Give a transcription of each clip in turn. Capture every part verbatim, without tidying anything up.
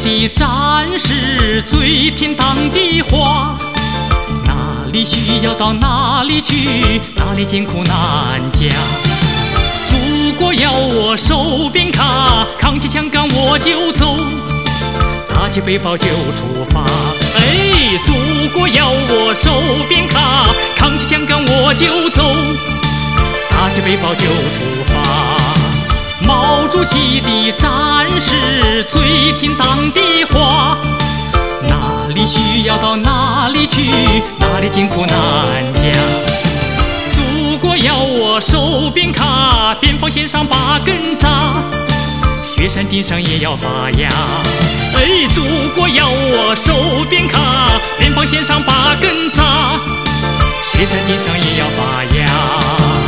的战士，最挺当的话，哪里需要到哪里去，哪里艰苦难家。祖国要我收兵卡，扛起枪杆我就走，打起背包就出发。哎，祖国要我收兵卡，扛起枪杆我就走，打起背包就出发。毛主席的战士，最挺当的话，哪里需要到哪里去，哪里艰苦难家。祖国要我收兵卡，边防线上把根扎，雪山顶上也要发芽。哎，祖国要我收兵卡，边防线上把根扎，雪山顶上也要发芽。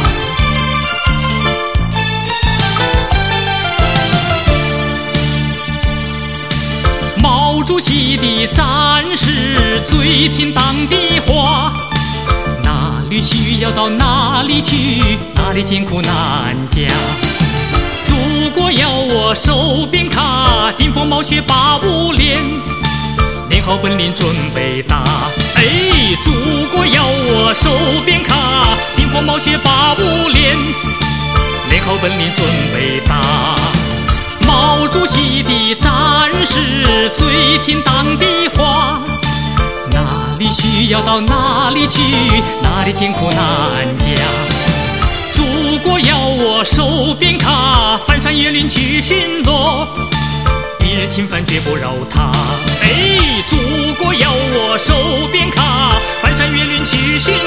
毛主席的战士，最挺当的话，哪里需要到哪里去，哪里艰苦难家。祖国要我收兵卡，顶风冒雪把舞练，练好本领准备打。哎，祖国要我收兵卡，顶风冒雪把舞练，练好本领准备打。毛主席的战士，最挺当的话，哪里需要到哪里去，哪里艰苦难家。祖国要我收兵卡，翻山越岭去巡逻，敌人侵犯绝不饶他。哎，祖国要我收兵卡，翻山越岭去巡